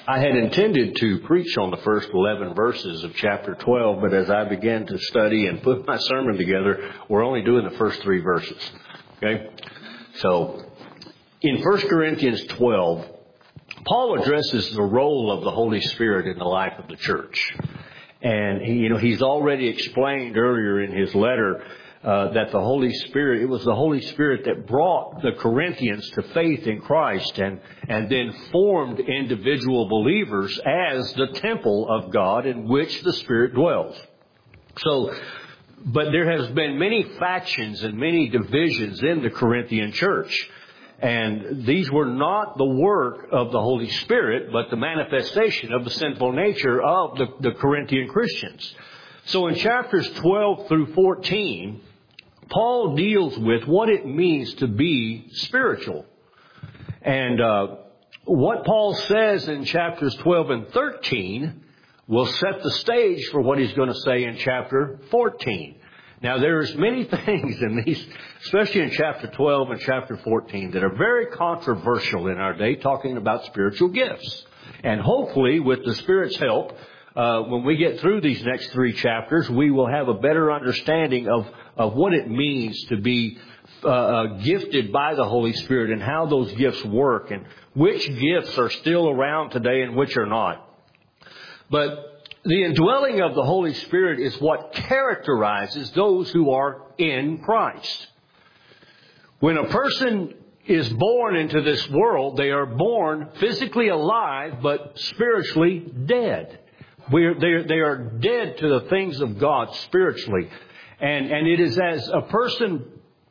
I had intended to preach on the first 11 verses of chapter 12, but as I began to study and put my sermon together, we're only doing the first 3 verses. Okay? So, in 1 Corinthians 12, Paul addresses the role of the Holy Spirit in the life of the church. And he's already explained earlier in his letter that the Holy Spirit, it was the Holy Spirit that brought the Corinthians to faith in Christ and then formed individual believers as the temple of God in which the Spirit dwells. So, but there has been many factions and many divisions in the Corinthian church. And these were not the work of the Holy Spirit, but the manifestation of the sinful nature of the Corinthian Christians. So in chapters 12 through 14, Paul deals with what it means to be spiritual. And what Paul says in chapters 12 and 13 will set the stage for what he's going to say in chapter 14. Now, there's many things in these, especially in chapter 12 and chapter 14, that are very controversial in our day, talking about spiritual gifts. And hopefully, with the Spirit's help, when we get through these next 3 chapters, we will have a better understanding of what it means to be gifted by the Holy Spirit and how those gifts work and which gifts are still around today and which are not. But the indwelling of the Holy Spirit is what characterizes those who are in Christ. When a person is born into this world, they are born physically alive but spiritually dead. They are dead to the things of God spiritually. And it is as a person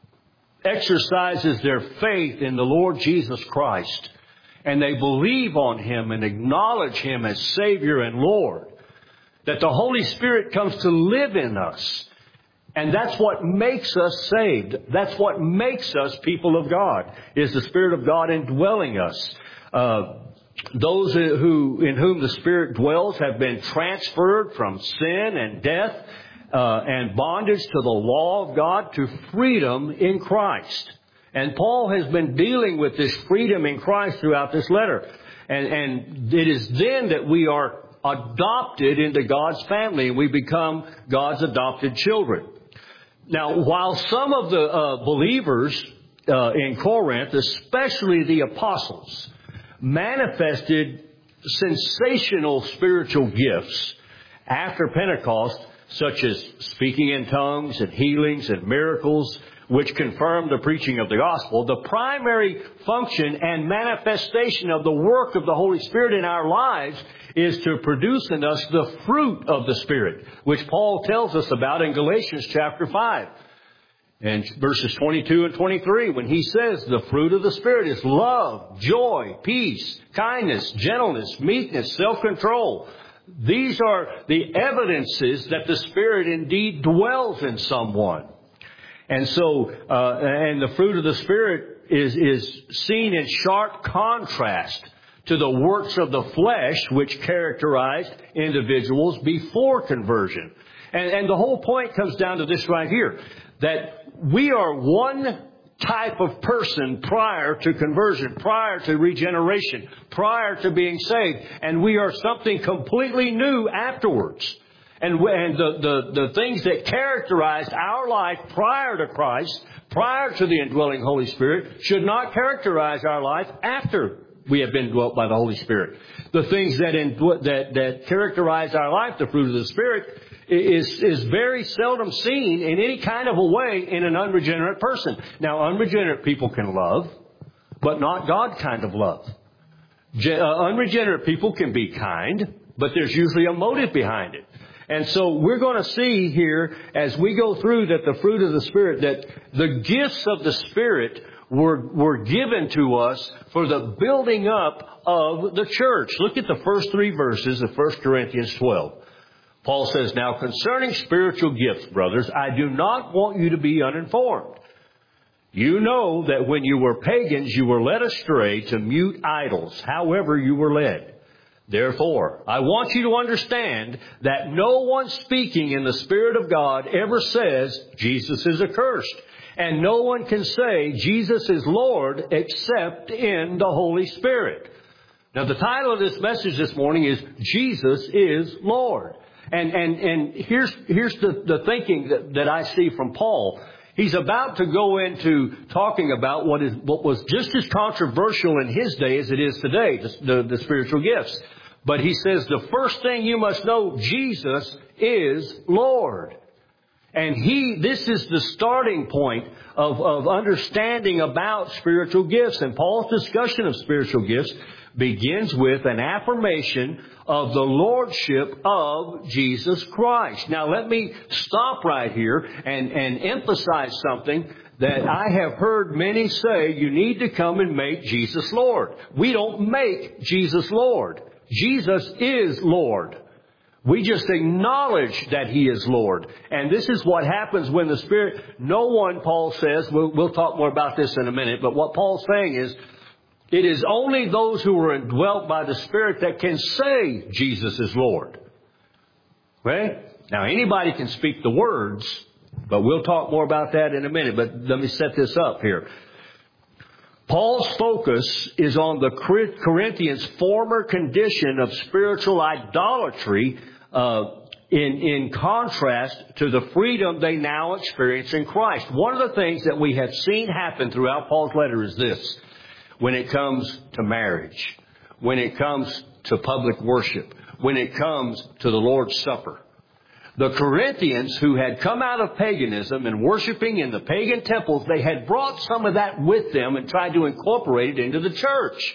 exercises their faith in the Lord Jesus Christ and they believe on Him and acknowledge Him as Savior and Lord, that the Holy Spirit comes to live in us. And that's what makes us saved. That's what makes us people of God, is the Spirit of God indwelling us. Those in whom the Spirit dwells have been transferred from sin and death and bondage to the law of God to freedom in Christ. And Paul has been dealing with this freedom in Christ throughout this letter. And it is then that we are adopted into God's family and we become God's adopted children. Now, while some of the believers in Corinth, especially the apostles, manifested sensational spiritual gifts after Pentecost, such as speaking in tongues and healings and miracles, which confirmed the preaching of the gospel, the primary function and manifestation of the work of the Holy Spirit in our lives is to produce in us the fruit of the Spirit, which Paul tells us about in Galatians chapter 5. And verses 22 and 23, when he says the fruit of the Spirit is love, joy, peace, kindness, gentleness, meekness, self-control. These are the evidences that the Spirit indeed dwells in someone. And so, and the fruit of the Spirit is seen in sharp contrast to the works of the flesh which characterized individuals before conversion. And the whole point comes down to this right here, that we are one type of person prior to conversion, prior to regeneration, prior to being saved, and we are something completely new afterwards. And the things that characterized our life prior to Christ, prior to the indwelling Holy Spirit, should not characterize our life after we have been dwelt by the Holy Spirit. The things that characterize our life, the fruit of the Spirit, is very seldom seen in any kind of a way in an unregenerate person. Now, unregenerate people can love, but not God kind of love. Unregenerate people can be kind, but there's usually a motive behind it. And so we're going to see here as we go through that the fruit of the Spirit, that the gifts of the Spirit were given to us for the building up of the church. Look at the first 3 verses of 1 Corinthians 12. Paul says, "Now concerning spiritual gifts, brothers, I do not want you to be uninformed. You know that when you were pagans, you were led astray to mute idols, however you were led. Therefore, I want you to understand that no one speaking in the Spirit of God ever says Jesus is accursed. And no one can say Jesus is Lord except in the Holy Spirit." Now, the title of this message this morning is Jesus is Lord. And here's the thinking that I see from Paul. He's about to go into talking about what was just as controversial in his day as it is today, the spiritual gifts. But he says the first thing you must know, Jesus is Lord. And this is the starting point of understanding about spiritual gifts. And Paul's discussion of spiritual gifts begins with an affirmation of the lordship of Jesus Christ. Now let me stop right here and emphasize something that I have heard many say: you need to come and make Jesus Lord. We don't make Jesus Lord. Jesus is Lord. We just acknowledge that He is Lord. And this is what happens when the Spirit, no one, Paul says, we'll talk more about this in a minute, but what Paul's saying is, it is only those who are indwelt by the Spirit that can say Jesus is Lord. Okay? Now, anybody can speak the words, but we'll talk more about that in a minute. But let me set this up here. Paul's focus is on the Corinthians' former condition of spiritual idolatry in contrast to the freedom they now experience in Christ. One of the things that we have seen happen throughout Paul's letter is this. When it comes to marriage, when it comes to public worship, when it comes to the Lord's Supper, the Corinthians, who had come out of paganism and worshiping in the pagan temples, they had brought some of that with them and tried to incorporate it into the church.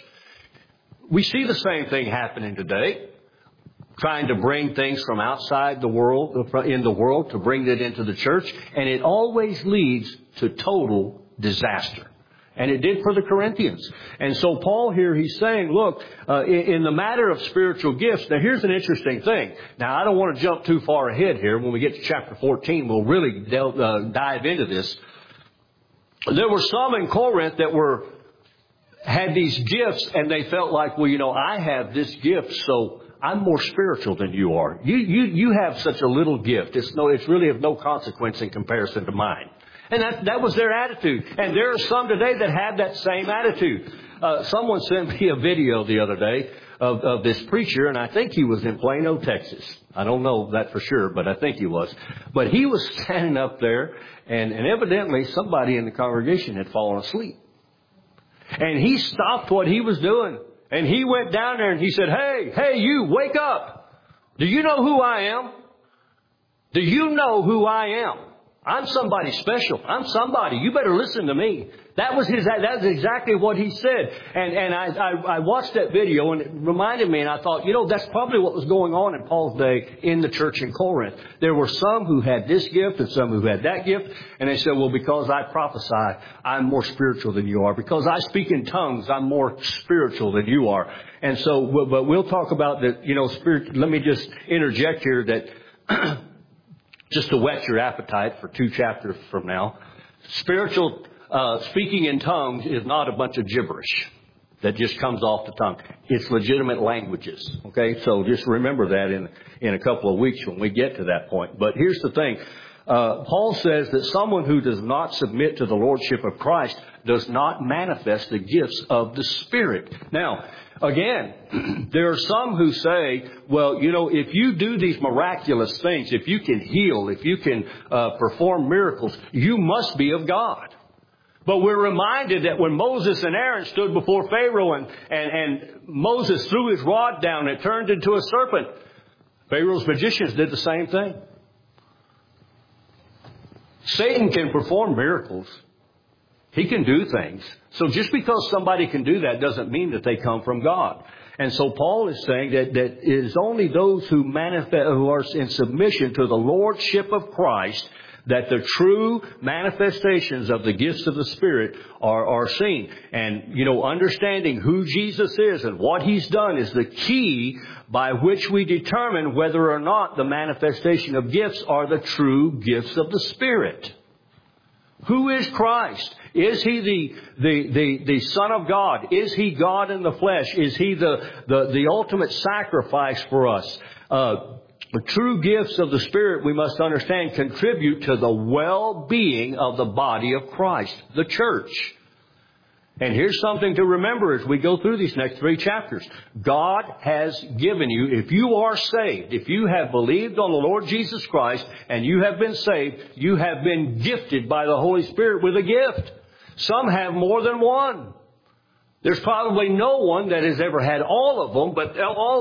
We see the same thing happening today, trying to bring things from outside the world, in the world, to bring it into the church, and it always leads to total disaster. And it did for the Corinthians. And so Paul here, he's saying, look, in the matter of spiritual gifts, now here's an interesting thing. Now, I don't want to jump too far ahead here. When we get to chapter 14, we'll really dive into this. There were some in Corinth that had these gifts, and they felt like, well, I have this gift, so I'm more spiritual than you are. You have such a little gift. It's really of no consequence in comparison to mine. And that was their attitude. And there are some today that have that same attitude. Someone sent me a video the other day of this preacher, and I think he was in Plano, Texas. I don't know that for sure, but I think he was. But he was standing up there, and evidently somebody in the congregation had fallen asleep. And he stopped what he was doing, and he went down there and he said, Hey, you, wake up. Do you know who I am? Do you know who I am? I'm somebody special. I'm somebody. You better listen to me. That's exactly what he said. And I watched that video, and it reminded me, and I thought, that's probably what was going on in Paul's day in the church in Corinth. There were some who had this gift and some who had that gift. And they said, well, because I prophesy, I'm more spiritual than you are. Because I speak in tongues, I'm more spiritual than you are. And so, but we'll talk about that, spirit. Let me just interject here that just to whet your appetite for 2 chapters from now, spiritual speaking in tongues is not a bunch of gibberish that just comes off the tongue. It's legitimate languages. Okay, so just remember that in a couple of weeks when we get to that point. But here's the thing. Paul says that someone who does not submit to the lordship of Christ does not manifest the gifts of the Spirit. Now, again, there are some who say, well, if you do these miraculous things, if you can heal, if you can perform miracles, you must be of God. But we're reminded that when Moses and Aaron stood before Pharaoh and Moses threw his rod down, it turned into a serpent. Pharaoh's magicians did the same thing. Satan can perform miracles. He can do things. So just because somebody can do that doesn't mean that they come from God. And so Paul is saying that it is only those who are in submission to the lordship of Christ that the true manifestations of the gifts of the Spirit are seen. And, understanding who Jesus is and what He's done is the key by which we determine whether or not the manifestation of gifts are the true gifts of the Spirit. Who is Christ? Is He the Son of God? Is He God in the flesh? Is He the ultimate sacrifice for us? The true gifts of the Spirit, we must understand, contribute to the well-being of the body of Christ, the church. And here's something to remember as we go through these next 3 chapters. God has given you, if you are saved, if you have believed on the Lord Jesus Christ and you have been saved, you have been gifted by the Holy Spirit with a gift. Some have more than one. There's probably no one that has ever had all of them, but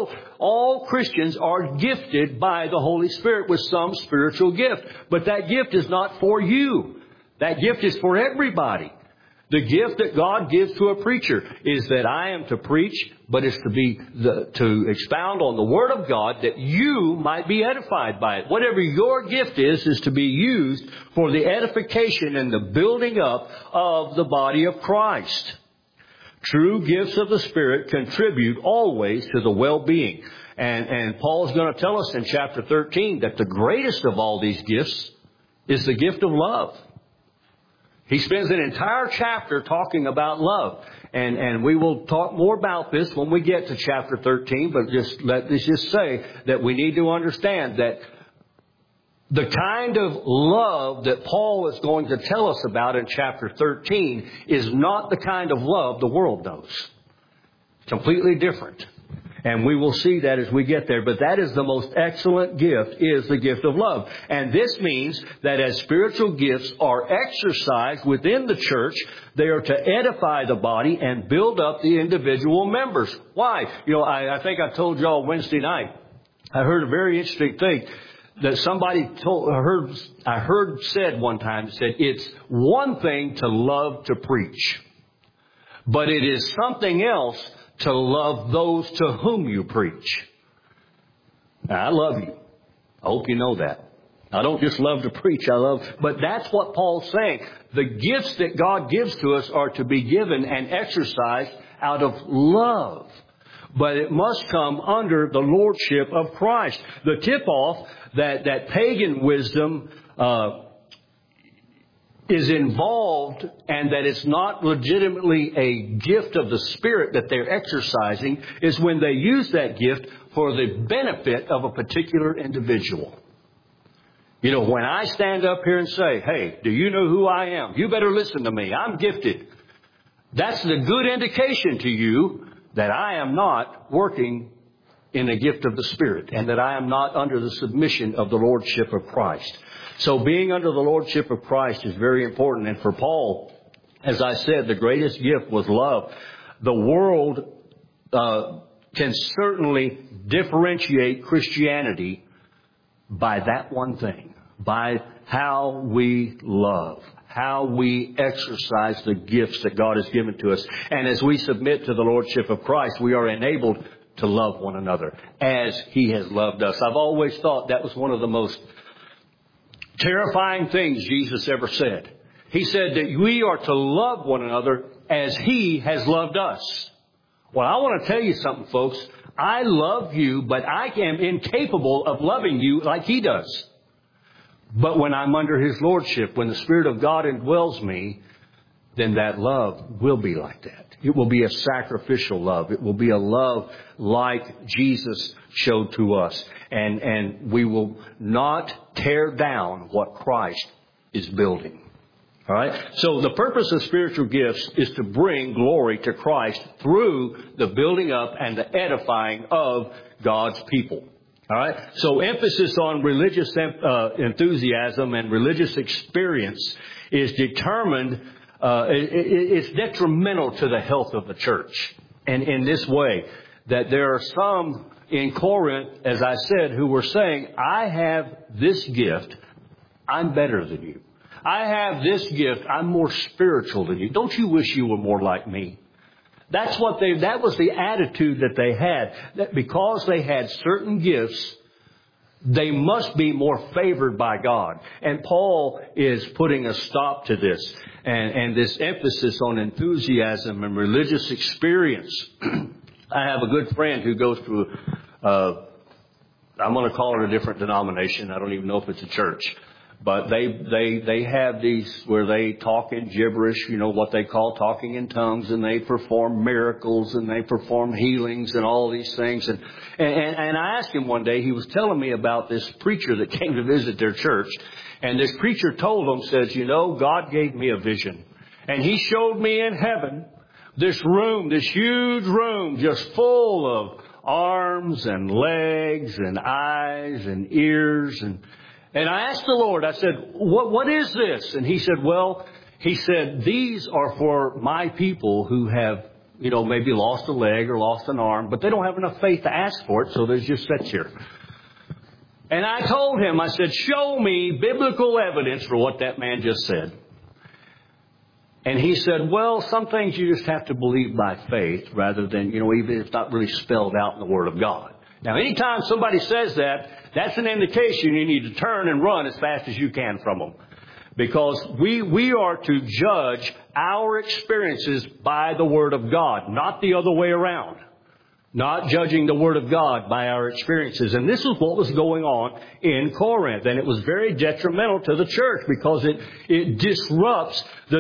all Christians are gifted by the Holy Spirit with some spiritual gift. But that gift is not for you. That gift is for everybody. The gift that God gives to a preacher is that I am to preach, but it's to expound on the Word of God that you might be edified by it. Whatever your gift is to be used for the edification and the building up of the body of Christ. True gifts of the Spirit contribute always to the well-being. And Paul is going to tell us in chapter 13 that the greatest of all these gifts is the gift of love. He spends an entire chapter talking about love. And we will talk more about this when we get to chapter 13. But let's just say that we need to understand that the kind of love that Paul is going to tell us about in chapter 13 is not the kind of love the world knows. Completely different. And we will see that as we get there. But that is the most excellent gift, is the gift of love. And this means that as spiritual gifts are exercised within the church, they are to edify the body and build up the individual members. Why? I think I told y'all Wednesday night, I heard a very interesting thing that somebody I heard said one time, said, it's one thing to love to preach, but it is something else to love those to whom you preach. Now, I love you. I hope you know that. I don't just love to preach, but that's what Paul's saying. The gifts that God gives to us are to be given and exercised out of love. But it must come under the lordship of Christ. The tip-off that pagan wisdom is involved and that it's not legitimately a gift of the Spirit that they're exercising is when they use that gift for the benefit of a particular individual. When I stand up here and say, hey, do you know who I am? You better listen to me. I'm gifted. That's the good indication to you that I am not working in the gift of the Spirit and that I am not under the submission of the Lordship of Christ. So being under the Lordship of Christ is very important. And for Paul, as I said, the greatest gift was love. The world can certainly differentiate Christianity by that one thing, by how we love, how we exercise the gifts that God has given to us. And as we submit to the Lordship of Christ, we are enabled to love one another as He has loved us. I've always thought that was one of the most terrifying things Jesus ever said. He said that we are to love one another as He has loved us. Well, I want to tell you something, folks. I love you, but I am incapable of loving you like He does. But when I'm under His Lordship, when the Spirit of God indwells me, then that love will be like that. It will be a sacrificial love. It will be a love like Jesus showed to us. And we will not tear down what Christ is building. All right? So the purpose of spiritual gifts is to bring glory to Christ through the building up and the edifying of God's people. All right? So emphasis on religious enthusiasm and religious experience is determined, it's detrimental to the health of the church. And in this way, that there are some in Corinth, as I said, who were saying, I have this gift, I'm better than you. I have this gift, I'm more spiritual than you. Don't you wish you were more like me? That was the attitude that they had. That because they had certain gifts, they must be more favored by God. And Paul is putting a stop to this. And this emphasis on enthusiasm and religious experience. I have a good friend who goes to, I'm going to call it a different denomination. I don't even know if it's a church. But they have these where they talk in gibberish, what they call talking in tongues, and they perform miracles and they perform healings and all these things. And I asked him one day, he was telling me about this preacher that came to visit their church. And this preacher told him, says, God gave me a vision. And He showed me in heaven this room, this huge room, just full of arms and legs and eyes and ears. And I asked the Lord, I said, what is this? And He said, these are for my people who have, maybe lost a leg or lost an arm, but they don't have enough faith to ask for it, so they just sit here. And I told him, I said, show me biblical evidence for what that man just said. And he said, well, some things you just have to believe by faith rather than, even if it's not really spelled out in the Word of God. Now, anytime somebody says that, that's an indication you need to turn and run as fast as you can from them. Because we are to judge our experiences by the Word of God, not the other way around. Not judging the Word of God by our experiences. And this is what was going on in Corinth. And it was very detrimental to the church because it disrupts the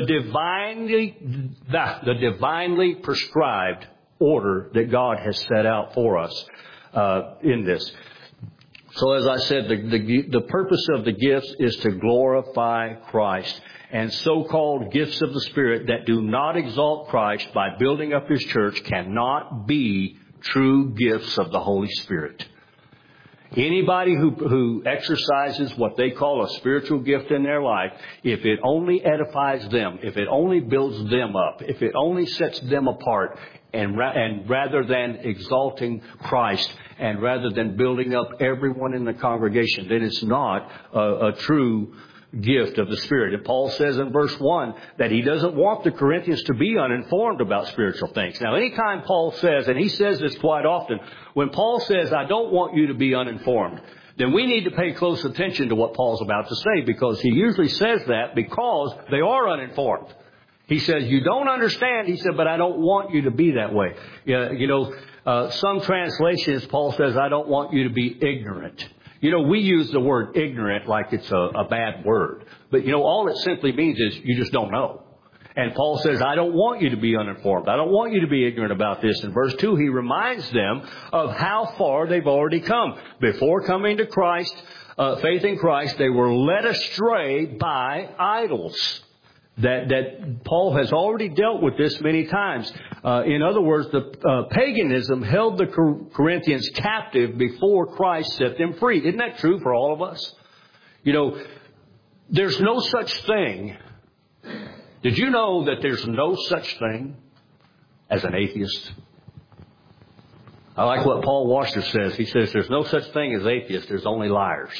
divinely prescribed order that God has set out for us in this. So as I said, the purpose of the gifts is to glorify Christ. And so-called gifts of the Spirit that do not exalt Christ by building up His church cannot be true gifts of the Holy Spirit. Anybody who exercises what they call a spiritual gift in their life, if it only edifies them, if it only builds them up, if it only sets them apart, and rather than exalting Christ, and rather than building up everyone in the congregation, then it's not a true gift of the Spirit. And Paul says in verse 1 that he doesn't want the Corinthians to be uninformed about spiritual things. Now, anytime Paul says, and he says this quite often, when Paul says, I don't want you to be uninformed, then we need to pay close attention to what Paul's about to say, because he usually says that because they are uninformed. He says, you don't understand, he said, but I don't want you to be that way. Some translations, Paul says, I don't want you to be ignorant. We use the word ignorant like it's a bad word. But, all it simply means is you just don't know. And Paul says, I don't want you to be uninformed. I don't want you to be ignorant about this. In verse 2, he reminds them of how far they've already come. Before coming to Christ, faith in Christ, they were led astray by idols. That Paul has already dealt with this many times. In other words, the paganism held the Corinthians captive before Christ set them free. Isn't that true for all of us? There's no such thing. Did you know that there's no such thing as an atheist? I like what Paul Washer says. He says there's no such thing as atheists. There's only liars.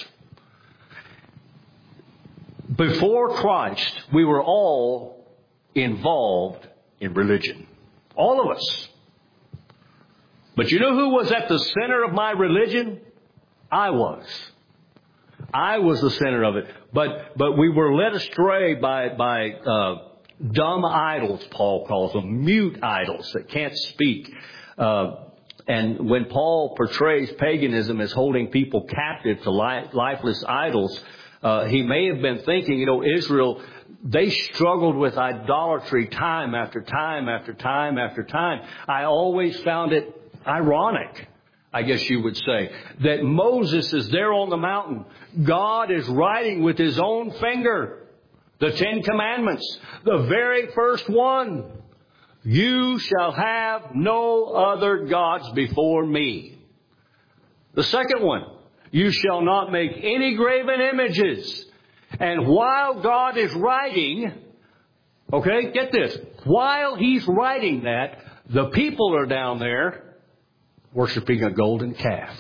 Before Christ, we were all involved in religion. All of us. But you know who was at the center of my religion? I was. I was the center of it. But we were led astray by dumb idols, Paul calls them, mute idols that can't speak. And when Paul portrays paganism as holding people captive to lifeless idols, he may have been thinking, Israel, they struggled with idolatry time after time after time after time. I always found it ironic, I guess you would say, that Moses is there on the mountain. God is writing with His own finger the 10 Commandments, the very first one. You shall have no other gods before me. The second one. You shall not make any graven images. And while God is writing, okay, get this. While He's writing that, the people are down there worshiping a golden calf.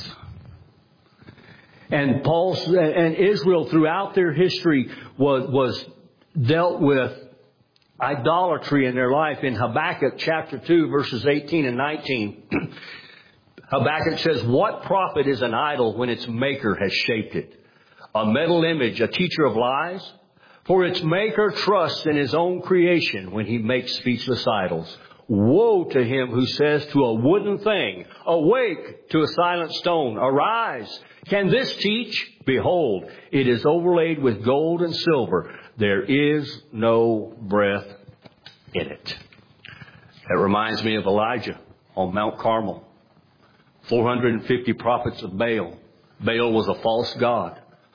And and Israel throughout their history was dealt with idolatry in their life. In Habakkuk chapter 2, verses 18 and 19, Habakkuk says, what profit is an idol when its maker has shaped it? A metal image, a teacher of lies? For its maker trusts in his own creation when he makes speechless idols. Woe to him who says to a wooden thing, awake, to a silent stone, arise. Can this teach? Behold, it is overlaid with gold and silver. There is no breath in it. That reminds me of Elijah on Mount Carmel. 450 prophets of Baal. Baal was a false god.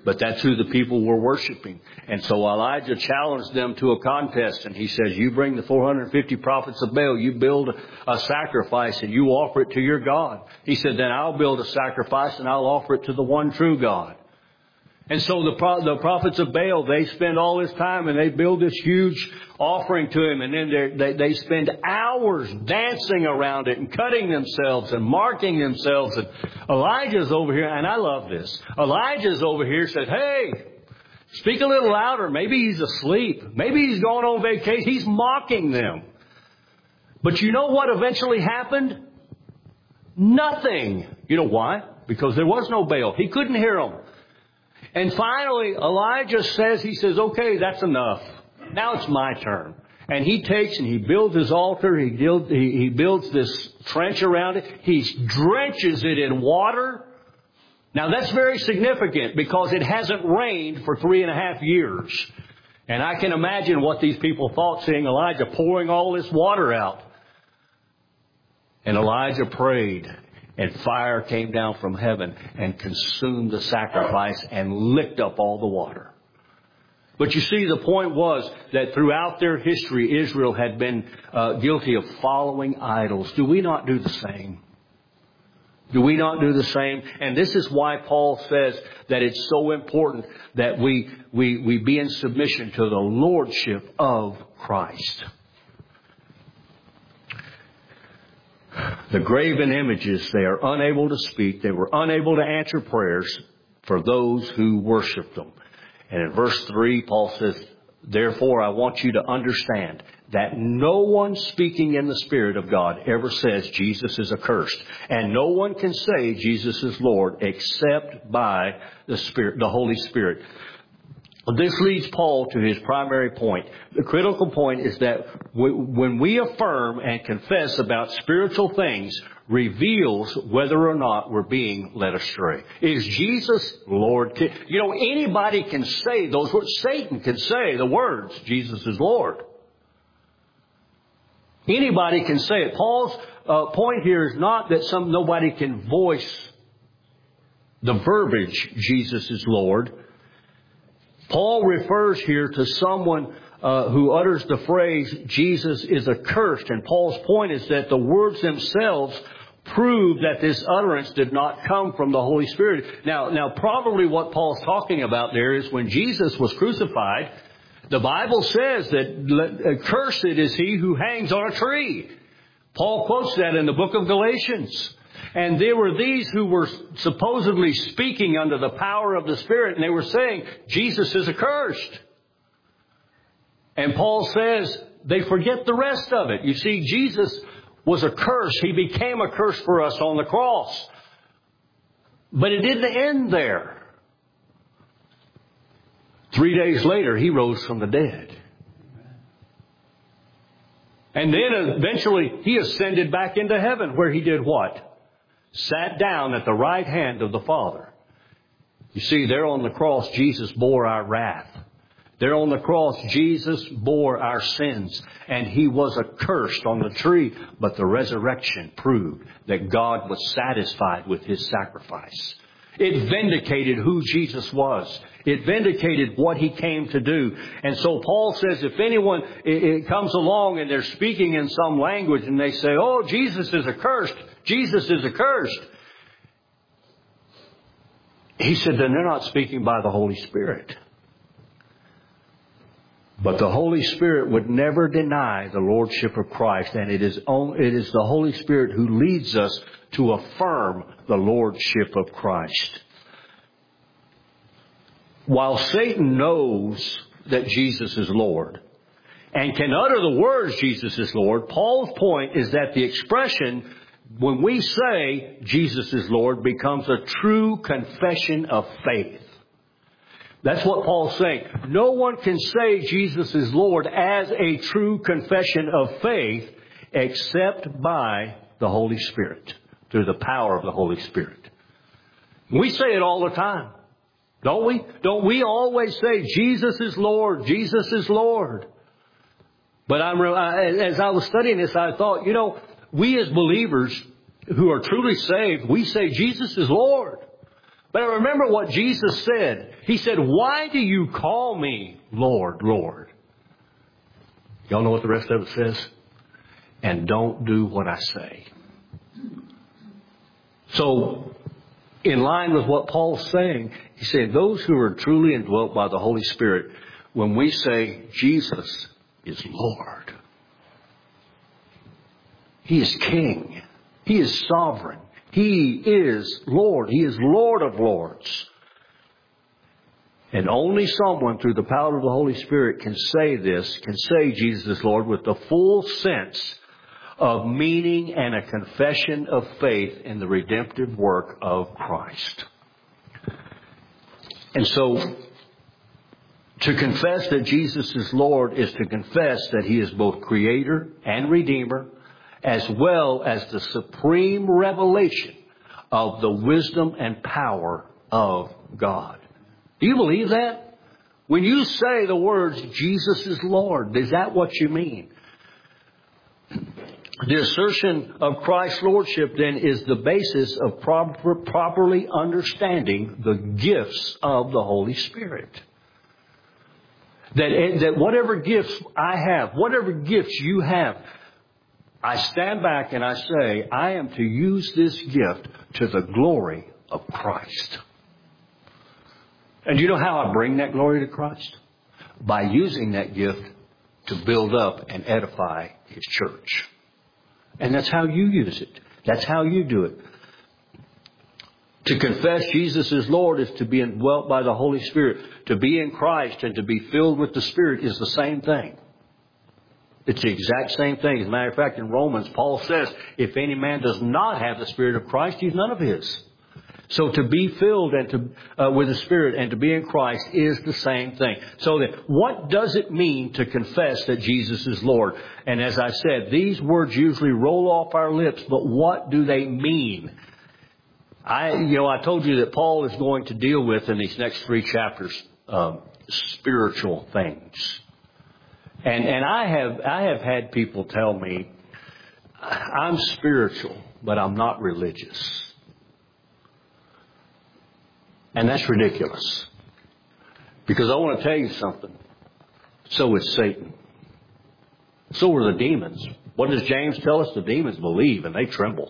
But that's who the people were worshiping. And so Elijah challenged them to a contest. And he says, you bring the 450 prophets of Baal, you build a sacrifice and you offer it to your God. He said, then I'll build a sacrifice and I'll offer it to the one true God. And so the prophets of Baal, they spend all this time and they build this huge offering to him. And then they spend hours dancing around it and cutting themselves and marking themselves. And Elijah's over here, and I love this. Elijah's over here said, hey, speak a little louder. Maybe he's asleep. Maybe he's going on vacation. He's mocking them. But you know what eventually happened? Nothing. You know why? Because there was no Baal. He couldn't hear them. And finally, Elijah says, he says, okay, that's enough. Now it's my turn. And he takes and he builds his altar. He builds this trench around it. He drenches it in water. Now that's very significant because it hasn't rained for 3.5 years. And I can imagine what these people thought seeing Elijah pouring all this water out. And Elijah prayed. And fire came down from heaven and consumed the sacrifice and licked up all the water. But you see, the point was that throughout their history, Israel had been guilty of following idols. Do we not do the same? Do we not do the same? And this is why Paul says that it's so important that we be in submission to the lordship of Christ. The graven images, they are unable to speak. They were unable to answer prayers for those who worship them. And in verse 3, Paul says, therefore, I want you to understand that no one speaking in the Spirit of God ever says Jesus is accursed. And no one can say Jesus is Lord except by the Spirit, the Holy Spirit. This leads Paul to his primary point. The critical point is that when we affirm and confess about spiritual things, reveals whether or not we're being led astray. Is Jesus Lord? You know, anybody can say those words. Satan can say the words, Jesus is Lord. Anybody can say it. Paul's point here is not that nobody can voice the verbiage, Jesus is Lord. Paul refers here to someone who utters the phrase, Jesus is accursed. And Paul's point is that the words themselves prove that this utterance did not come from the Holy Spirit. Now, probably what Paul's talking about there is when Jesus was crucified, the Bible says that cursed is he who hangs on a tree. Paul quotes that in the book of Galatians. And there were these who were supposedly speaking under the power of the Spirit, and they were saying, Jesus is accursed. And Paul says they forget the rest of it. You see, Jesus was a curse. He became a curse for us on the cross. But it didn't end there. 3 days later, he rose from the dead. And then eventually he ascended back into heaven, where he did what? Sat down at the right hand of the Father. You see, there on the cross, Jesus bore our wrath. There on the cross, Jesus bore our sins. And he was accursed on the tree. But the resurrection proved that God was satisfied with his sacrifice. It vindicated who Jesus was. It vindicated what he came to do. And so Paul says if anyone it comes along and they're speaking in some language and they say, oh, Jesus is accursed. Jesus is accursed. He said, then they're not speaking by the Holy Spirit. But the Holy Spirit would never deny the Lordship of Christ. And it is the Holy Spirit who leads us to affirm the Lordship of Christ. While Satan knows that Jesus is Lord and can utter the words Jesus is Lord, Paul's point is that the expression when we say Jesus is Lord becomes a true confession of faith. That's what Paul's saying. No one can say Jesus is Lord as a true confession of faith except by the Holy Spirit, through the power of the Holy Spirit. We say it all the time, don't we? Don't we always say Jesus is Lord, Jesus is Lord? But as I was studying this, I thought, we as believers who are truly saved, we say Jesus is Lord. But I remember what Jesus said. He said, why do you call me Lord, Lord? Y'all know what the rest of it says? And don't do what I say. So, in line with what Paul's saying, he said, those who are truly indwelt by the Holy Spirit, when we say Jesus is Lord, He is King, He is sovereign, He is Lord, He is Lord of Lords. And only someone through the power of the Holy Spirit can say this, can say Jesus is Lord with the full sense of meaning and a confession of faith in the redemptive work of Christ. And so, to confess that Jesus is Lord is to confess that He is both Creator and Redeemer, as well as the supreme revelation of the wisdom and power of God. Do you believe that? When you say the words, Jesus is Lord, is that what you mean? The assertion of Christ's Lordship then is the basis of properly understanding the gifts of the Holy Spirit. That whatever gifts I have, whatever gifts you have, I stand back and I say, I am to use this gift to the glory of Christ. And you know how I bring that glory to Christ? By using that gift to build up and edify His church. And that's how you use it. That's how you do it. To confess Jesus is Lord is to be indwelt by the Holy Spirit. To be in Christ and to be filled with the Spirit is the same thing. It's the exact same thing. As a matter of fact, in Romans, Paul says, if any man does not have the Spirit of Christ, he's none of His. So to be filled and with the Spirit and to be in Christ is the same thing. So that what does it mean to confess that Jesus is Lord? And as I said, these words usually roll off our lips, but what do they mean? I told you that Paul is going to deal with in these next 3 chapters spiritual things. And I have had people tell me, I'm spiritual, but I'm not religious. And that's ridiculous. Because I want to tell you something. So is Satan. So are the demons. What does James tell us? The demons believe and they tremble.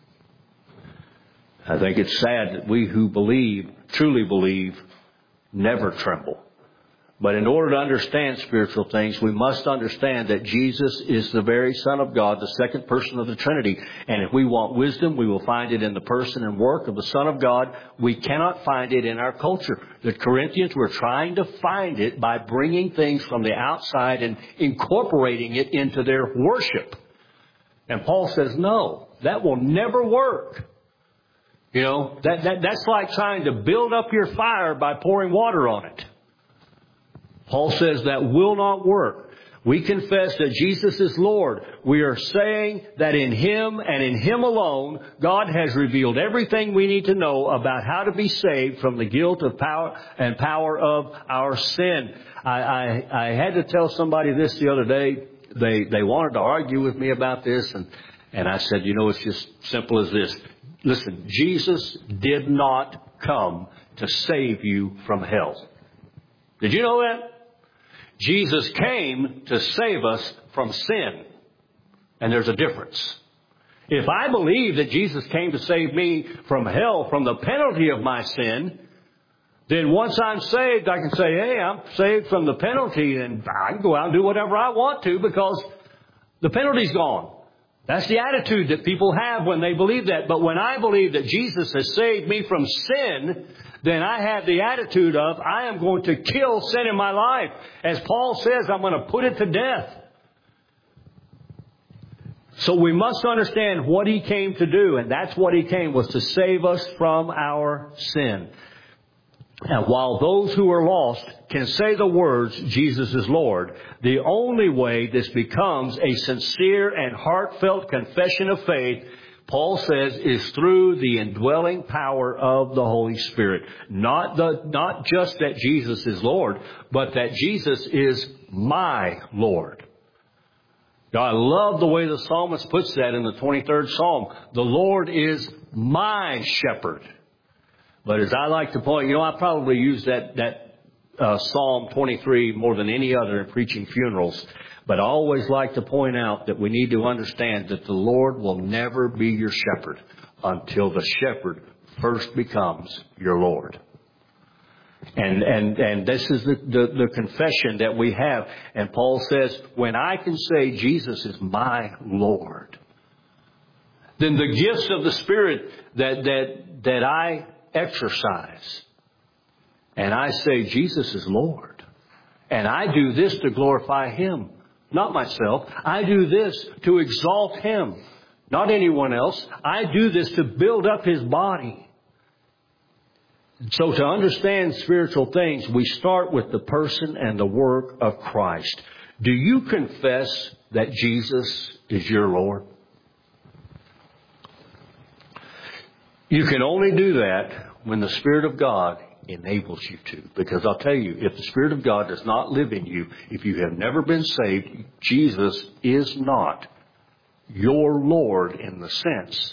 I think it's sad that we who believe, truly believe, never tremble. But in order to understand spiritual things, we must understand that Jesus is the very Son of God, the second person of the Trinity. And if we want wisdom, we will find it in the person and work of the Son of God. We cannot find it in our culture. The Corinthians were trying to find it by bringing things from the outside and incorporating it into their worship. And Paul says, no, that will never work. You know, that's like trying to build up your fire by pouring water on it. Paul says that will not work. We confess that Jesus is Lord. We are saying that in Him and in Him alone, God has revealed everything we need to know about how to be saved from the guilt of power of our sin. I had to tell somebody this the other day. They wanted to argue with me about this, and I said, it's just simple as this. Listen, Jesus did not come to save you from hell. Did you know that? Jesus came to save us from sin. And there's a difference. If I believe that Jesus came to save me from hell, from the penalty of my sin, then once I'm saved, I can say, hey, I'm saved from the penalty, and I can go out and do whatever I want to because the penalty's gone. That's the attitude that people have when they believe that. But when I believe that Jesus has saved me from sin, then I have the attitude of, I am going to kill sin in my life. As Paul says, I'm going to put it to death. So we must understand what He came to do. And that's what He came, was to save us from our sin. And while those who are lost can say the words, Jesus is Lord, the only way this becomes a sincere and heartfelt confession of faith, Paul says, is through the indwelling power of the Holy Spirit. Not just that Jesus is Lord, but that Jesus is my Lord. Now, I love the way the psalmist puts that in the 23rd Psalm. The Lord is my shepherd. But as I like to point, I probably use that Psalm 23 more than any other in preaching funerals. But I always like to point out that we need to understand that the Lord will never be your shepherd until the shepherd first becomes your Lord. And this is the confession that we have. And Paul says, when I can say Jesus is my Lord, then the gifts of the Spirit that I exercise, and I say Jesus is Lord, and I do this to glorify Him, not myself. I do this to exalt Him, not anyone else. I do this to build up His body. So to understand spiritual things, we start with the person and the work of Christ. Do you confess that Jesus is your Lord? You can only do that when the Spirit of God enables you to. Because I'll tell you, if the Spirit of God does not live in you, if you have never been saved, Jesus is not your Lord in the sense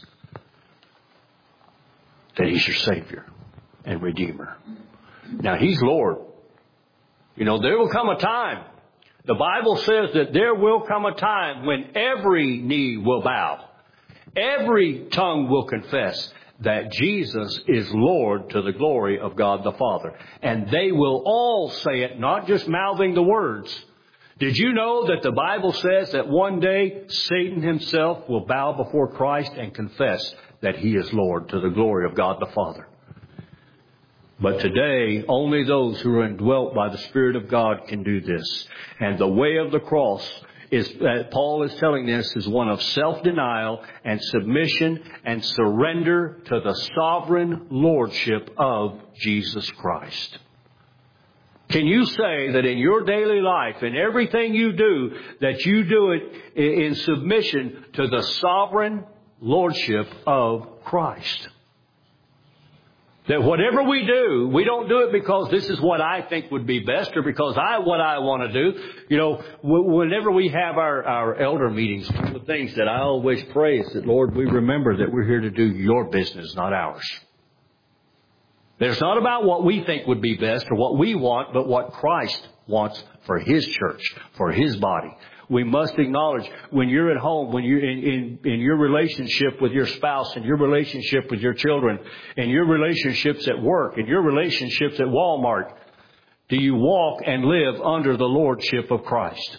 that He's your Savior and Redeemer. Now, He's Lord. There will come a time. The Bible says that there will come a time when every knee will bow. Every tongue will confess that Jesus is Lord to the glory of God the Father. And they will all say it, not just mouthing the words. Did you know that the Bible says that one day Satan himself will bow before Christ and confess that He is Lord to the glory of God the Father? But today, only those who are indwelt by the Spirit of God can do this. And the way of the cross is, Paul is telling us, is one of self-denial and submission and surrender to the sovereign lordship of Jesus Christ. Can you say that in your daily life, in everything you do, that you do it in submission to the sovereign lordship of Christ? That whatever we do, we don't do it because this is what I think would be best or because what I want to do. Whenever we have our elder meetings, one of the things that I always pray is that, Lord, we remember that we're here to do your business, not ours. That it's not about what we think would be best or what we want, but what Christ wants for His church, for His body. We must acknowledge when you're at home, when you're in your relationship with your spouse, and your relationship with your children, and your relationships at work, and your relationships at Walmart, do you walk and live under the lordship of Christ?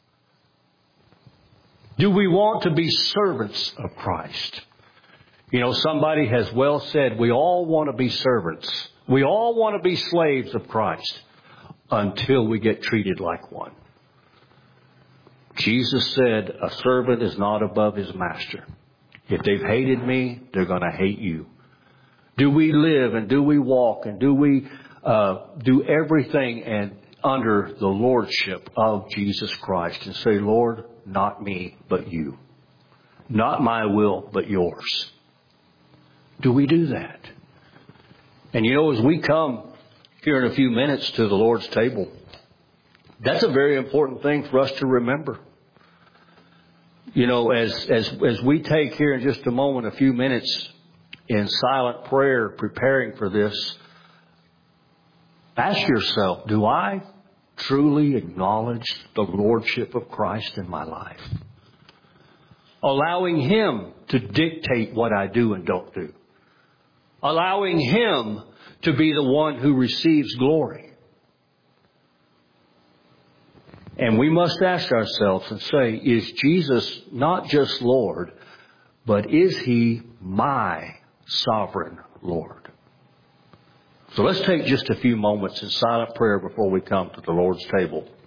Do we want to be servants of Christ? Somebody has well said, we all want to be servants. We all want to be slaves of Christ until we get treated like one. Jesus said, a servant is not above his master. If they've hated me, they're going to hate you. Do we live and do we walk and do we do everything and under the lordship of Jesus Christ and say, Lord, not me, but you. Not my will, but yours. Do we do that? And as we come here in a few minutes to the Lord's table, that's a very important thing for us to remember. As we take here in just a moment, a few minutes in silent prayer, preparing for this, ask yourself, do I truly acknowledge the lordship of Christ in my life? Allowing Him to dictate what I do and don't do. Allowing Him to be the one who receives glory. And we must ask ourselves and say, is Jesus not just Lord, but is He my sovereign Lord? So let's take just a few moments in silent prayer before we come to the Lord's table.